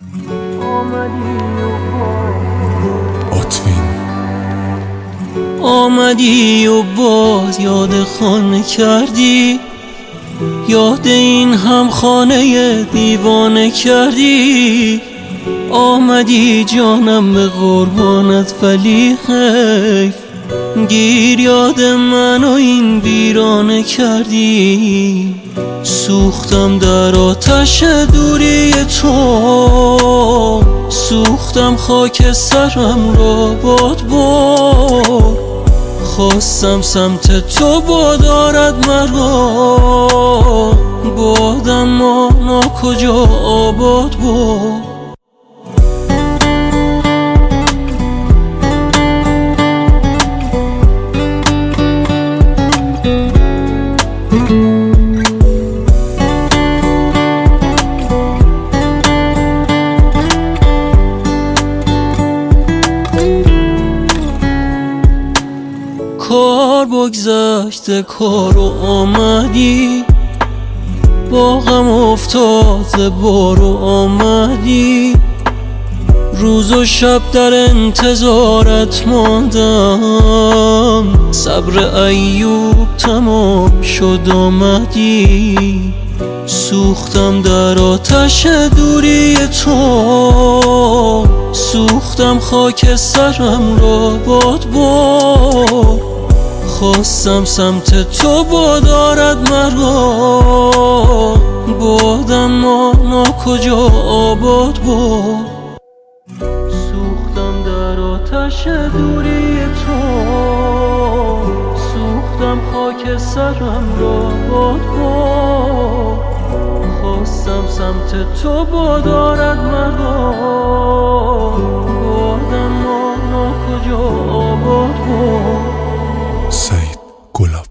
آمدی و باز یاد خانه کردی، یاد این هم خانه دیوانه کردی. آمدی جانم به قربانت ولی حیف، گیر یاد من و این ویرانه کردی. سوختم در آتش دوری تو، سوختم خاک سرم را باد باد. خواستم سمت تو بادارد مرا، بادم ما کجا آباد بود. کار بگذشته کارو آمدی، با غم افتاده بارو آمدی. روز و شب در انتظارت ماندم، صبر ایوب تمام شد آمدی. سوختم در آتش دوری تو، سوختم خاک سرم را باد باد. خواستم سمت تو بادارد مرا، بادم ما کجا آباد بود. سوختم در آتش دوری تو، سوختم خاک سرم را باد باد. خواستم سمت تو بادارد مرا، بادم ما کجا آباد بود. سعید گلاب.